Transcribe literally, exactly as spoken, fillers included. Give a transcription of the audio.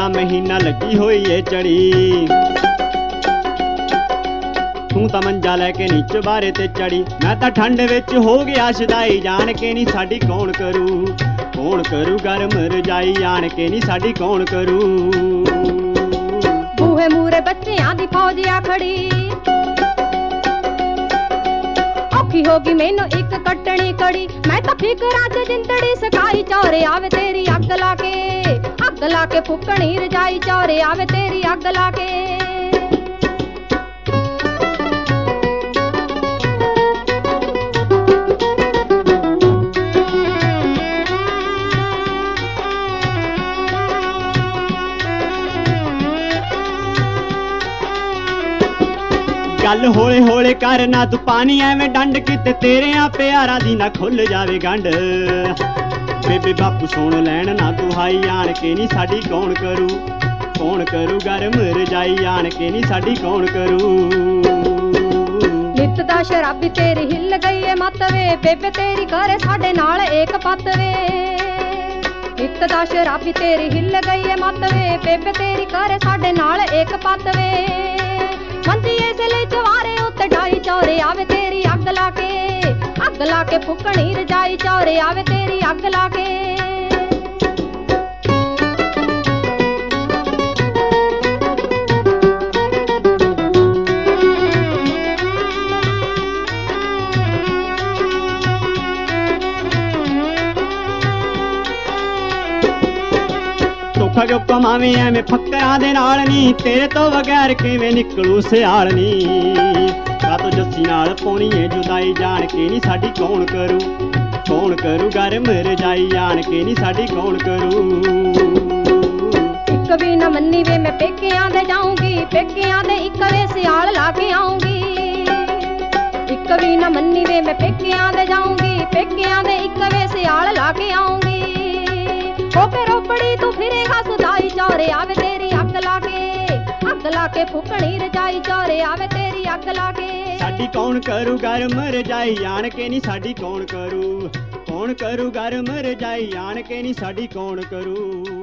ਦਾ ਮਹੀਨਾ ਲੱਗੀ ਹੋਈ ਏ ਚੜੀ। ਤੂੰ ਤਾਂ ਮੰਜਾ ਲੈ ਕੇ ਨੀ ਚੁਬਾਰੇ ਤੇ ਚੜੀ, ਮੈਂ ਤਾਂ ਠੰਡ ਵਿੱਚ ਹੋ ਗਿਆ ਸ਼ਦਾਈ। ਜਾਣ ਕੇ ਨੀ ਸਾਡੀ ਕੌਣ ਕਰੂ, ਕੌਣ ਕਰੂ ਗਰਮ ਰਜਾਈ। ਆਣ ਕੇ ਨੀ ਸਾਡੀ ਕੌਣ ਕਰੂ। ਬੂਹੇ ਮੂਰੇ ਬੱਚਿਆਂ ਦੀ ਫੌਜ ਆ ਖੜੀ, ਔਖੀ ਹੋ ਗਈ ਮੈਨੂੰ ਇੱਕ ਕੱਟਣੀ ਕੜੀ। ਮੈਂ ਤਾਂ ਫਿਕਰਾਂ ਚ ਜਿੰਦੜੀ ਸਕਾਈ, ਚੌਰੇ ਆਵੇ ਤੇਰੀ ਅੱਗ ਲਾ ਕੇ, ਅੱਗ ਲਾ ਕੇ ਫੁੱਕਣੀ ਰਜਾਈ। ਚੌਰੇ ਆਵੇ ਤੇਰੀ ਅੱਗ ਲਾ ਕੇ। ਗੱਲ ਹੌਲੇ ਹੌਲੇ ਕਰ ਨਾ ਤੂੰ ਪਾਣੀ ਐਵੇਂ ਡੰਡ, ਕਿਤੇ ਤੇਰਿਆਂ ਪਿਆਰਾਂ ਦੀ ਨਾ ਖੁੱਲ ਜਾਵੇ ਗੰਢ। ਬੇਬੇ ਬਾਪੂ ਸੁਣ ਲੈਣ ਨਾ ਤੂੰ ਹਾਈ। ਆਣ ਕੇ ਨੀ ਸਾਡੀ ਕੌਣ ਕਰੂ, ਕੌਣ ਕਰੂ ਗਰਮ ਰਜਾਈ। ਆਣ ਕੇ ਨੀ ਸਾਡੀ ਕੌਣ ਕਰੂ। ਨਿੱਤ ਦਾ ਸ਼ਰਾਬੀ ਤੇਰੀ ਹਿੱਲ ਗਈ ਏ ਮੱਤ ਵੇ, ਬੇਬੇ ਤੇਰੀ ਕਰੇ ਸਾਡੇ ਨਾਲ ਏਕ ਪੱਤ ਵੇ। ਨਿੱਤ ਦਾ ਸ਼ਰਾਬੀ ਤੇਰੀ ਹਿੱਲ ਗਈ ਏ ਮੱਤ ਵੇ, ਬੇਬੇ ਤੇਰੀ ਕਰੇ ਸਾਡੇ ਨਾਲ ਏਕ ਪੱਤ ਵੇ। ਮੰਦੀ ਇਸ ਲਈ ਜਵਾਰੇ ਉੱਤੇ ਢਾਈ, ਚੌਰੇ ਆਵੇ ਤੇਰੀ ਅੱਗ ਲਾ ਕੇ, ਅੱਗ ਲਾ ਕੇ ਫੁੱਕਣੀ ਰਜਾਈ। ਚੌਰੇ ਆਵੇ ਤੇਰੀ ਅੱਗ ਲਾ ਕੇ। ਧੋਖਾ ਕਿਉਂ ਕਮਾਵੇਂ ਐਵੇਂ ਫੱਕਰਾਂ ਦੇ ਨਾਲ ਨੀ, ਤੇਰੇ ਤੋਂ ਬਗੈਰ ਕਿਵੇਂ ਨਿਕਲੂ ਸਿਆਲ ਨੀ। ਕਾਤੋਂ ਜੱਸੀ ਨਾਲ ਪਾਉਣੀ ਏ ਜੁਦਾਈ। ਜਾਣ ਕੇ ਨੀ ਸਾਡੀ ਕੌਣ ਕਰੂ, ਕੌਣ ਕਰੂ ਗਰਮ ਰਜਾਈ। ਆਣ ਕੇ ਨੀ ਸਾਡੀ ਕੌਣ ਕਰੂ। ਇੱਕ ਵੀ ਨਾ ਮੰਨੀ ਵੇ ਮੈਂ ਪੇਕਿਆਂ ਦੇ ਜਾਊਂਗੀ, ਪੇਕਿਆਂ ਦੇ ਇੱਕ ਵੇ ਸਿਆਲ ਲਾ ਕੇ ਆਊਂਗੀ। ਇੱਕ ਵੀ ਨਾ ਮੰਨੀ ਵੇ ਮੈਂ ਪੇਕਿਆਂ ਦੇ ਜਾਊਂਗੀ, ਪੇਕਿਆਂ ਦੇ ਇੱਕ ਵੇ ਸਿਆਲ ਲਾ ਕੇ ਆਊਂਗੀ। ਹੋ ਕੇ ਰੋਪੜੀ ਤੂੰ ਫਿਰੇਗਾ ਸੁਦਾਈ, ਚੌਰੇ ਆਵੇ ਤੇਰੀ ਅੱਗ ਲਾ ਕੇ, ਅੱਗ ਲਾ ਕੇ ਫੁੱਕਣੀ ਰਜਾਈ। ਚੌਰੇ ਆਵੇ ਤੇਰੀ ਅੱਗ ਲਾ ਕੇ। ਸਾਡੀ ਕੌਣ ਕਰੂ ਗਰਮ ਰਜਾਈ। ਆਣ ਕੇ ਨੀ ਸਾਡੀ ਕੌਣ ਕਰੂ, ਕੌਣ ਕਰੂ ਗਰਮ ਰਜਾਈ। ਆਣ ਕੇ ਨੀ ਸਾਡੀ ਕੌਣ ਕਰੂ।